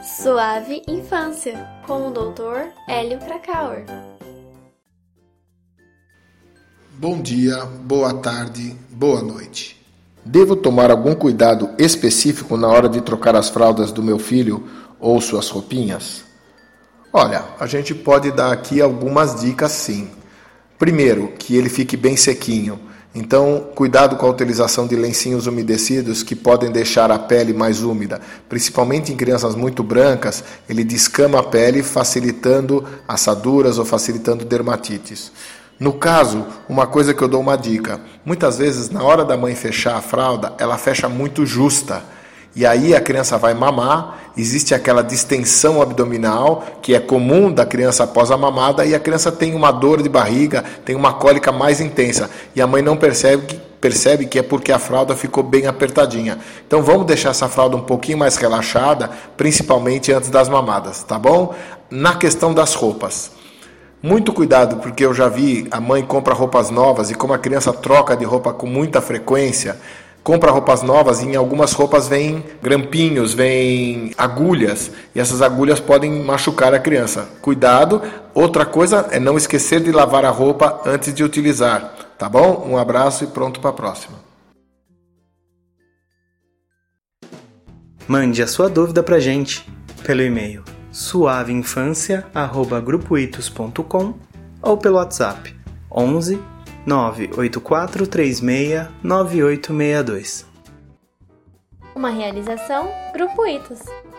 Suave Infância, com o Dr. Hélio Krakauer. Bom dia, boa tarde, boa noite. Devo tomar algum cuidado específico na hora de trocar as fraldas do meu filho ou suas roupinhas? Olha, a gente pode dar aqui algumas dicas sim. Primeiro, que ele fique bem sequinho. Então, cuidado com a utilização de lencinhos umedecidos que podem deixar a pele mais úmida. Principalmente em crianças muito brancas, ele descama a pele, facilitando assaduras ou facilitando dermatites. No caso, uma coisa que eu dou uma dica. Muitas vezes, na hora da mãe fechar a fralda, ela fecha muito justa. E aí a criança vai mamar, existe aquela distensão abdominal, que é comum da criança após a mamada, e a criança tem uma dor de barriga, tem uma cólica mais intensa. E a mãe não percebe que é porque a fralda ficou bem apertadinha. Então vamos deixar essa fralda um pouquinho mais relaxada, principalmente antes das mamadas, tá bom? Na questão das roupas. Muito cuidado, porque eu já vi a mãe compra roupas novas e como a criança troca de roupa com muita frequência, compra roupas novas e em algumas roupas vem grampinhos, vem agulhas e essas agulhas podem machucar a criança. Cuidado. Outra coisa é não esquecer de lavar a roupa antes de utilizar, tá bom? Um abraço e pronto para a próxima. Mande a sua dúvida pra gente pelo e-mail suaveinfancia@grupoitos.com ou pelo WhatsApp 11 98436 9862. Uma realização Grupo Itos.